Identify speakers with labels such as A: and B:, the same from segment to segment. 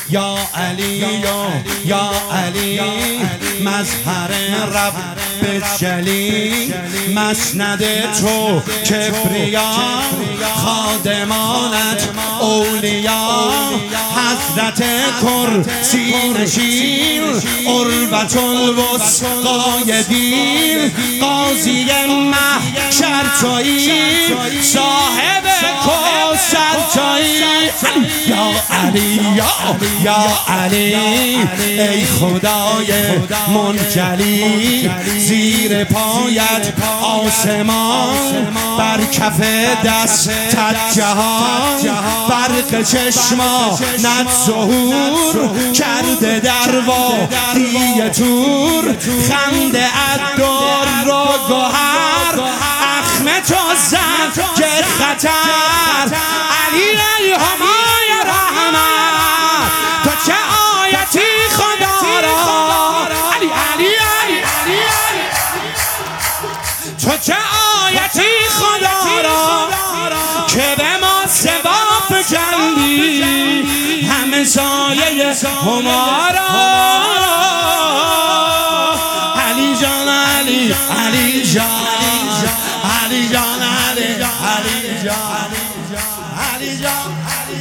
A: یا علی یا علی مظهر رب جلی مسند تو کبریا خادمانت اولیا حضرت کرسی نشین عروة الوثقای دین قاضی محشر تویی صاحب کوثر تویی یا علی یا علی ای خدای منجلی زیر پایت آسمان بر کف دستت جهان برق چشما نت ظهور کرده در وادی طور خنده الدر رو گوهر اخم تو زنگ خطر علی ای همای رحمت تو چه آیتی خدا را علی علی علی تو چه آیتی خدا را که به ما سبا فکندی همه سایه همارا علی جان علی علی جان علی جان علی علی جان علی جان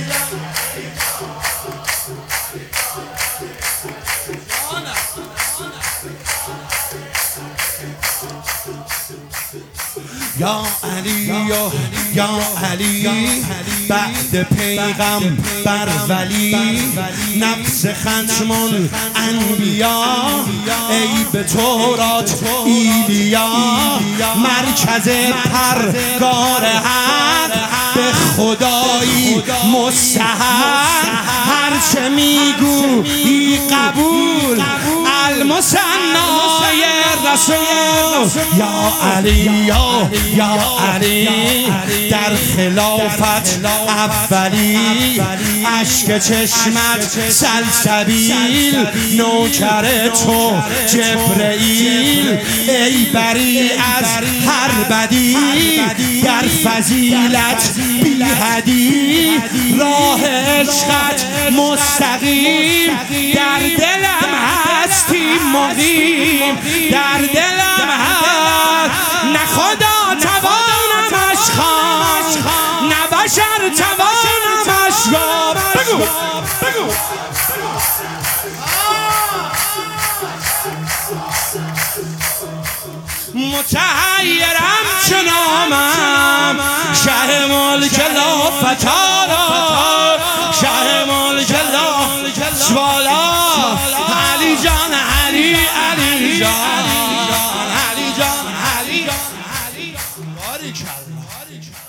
A: یا علی یا علی بعد پیغمبر ولی نفس ختم الانبیا ای به تورات ایلیا مرکز پرگار حق به خدایی مستحق هرچه میگویی قبول المثنای رسول یا علی یا علی در خلافت اولی اشک چشمت سلسبیل نوکر تو جبرئیل ای بری از هر بدی در فضیلت بی حدی راه عشقت مستقیم در دلم هستی مقیم در دلم هست نه خدا توانمش خواست نه بشر توانمش گفت بگو متحیرم چنامم شه ملک لا فتارا شه ملک لا سوالا علی جان علی علی جان علی جان علی